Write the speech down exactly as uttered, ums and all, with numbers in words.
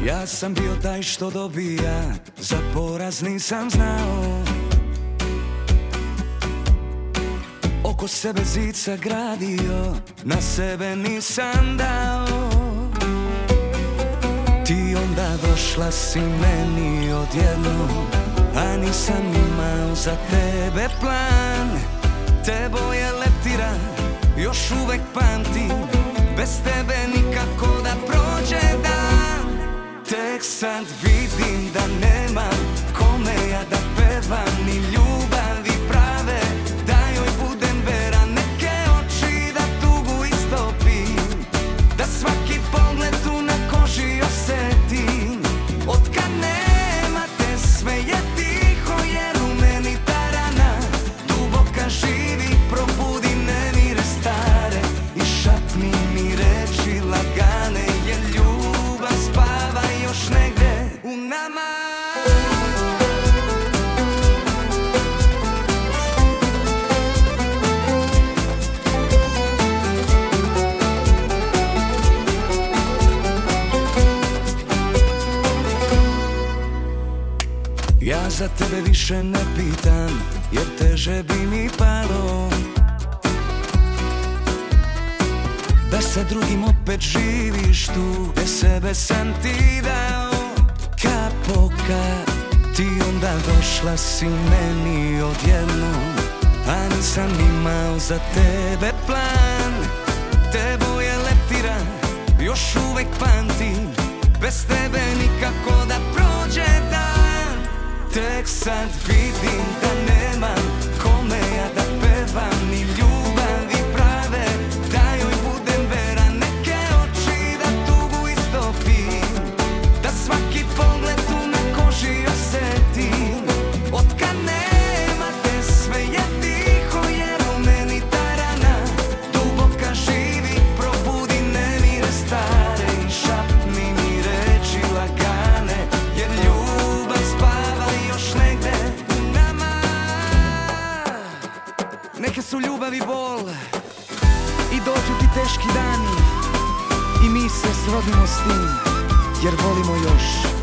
Ja sam bio taj što dobija, za poraz nisam znao. Oko sebe zid sagradio, na sebe nisam dao. Ti onda došla si meni odjednom, a nisam imao za tebe plan. Te boje leptira još uvek pamtim, bez tebe nikako da prođe dan. Tek sad vidim da nemam kome ja da pevam, ni ljubavi prave, da joj budem veran. Neke oči da tugu istopim, da svaki pogled tu na koži osetim. Otkad nema te sve je tiho, jer u meni ta rana duboka živi. Probudim nemire stare i šapni mi reči lagane, jer ljubav spava još negde u nama. Ja za tebe više ne pitam, jer teže bi mi palo da sa drugim opet živiš tu, gde sebe sam ti dao. Kap po kap, ti onda došla si meni odjednom, a nisam imao za tebe plan. Te boje leptira još uvek pamtim, bez tebe nikako da prođe dan. Tek sad vidim da nemam kome ja da pevam, ni ljubavi prave, da joj budem veran. Neke oči da tugu istopim, da svaki pogled tu na koži osetim. Otkad nema te sve je tiho, jer u meni ta rana duboka živi. Probudi nemire stare i šapni mi reči lagane, jer ljubav spava još negde u nama. Neke su ljubav i bol, i dođu ti teški dani, i mi se srodimo s tim, jer volimo još.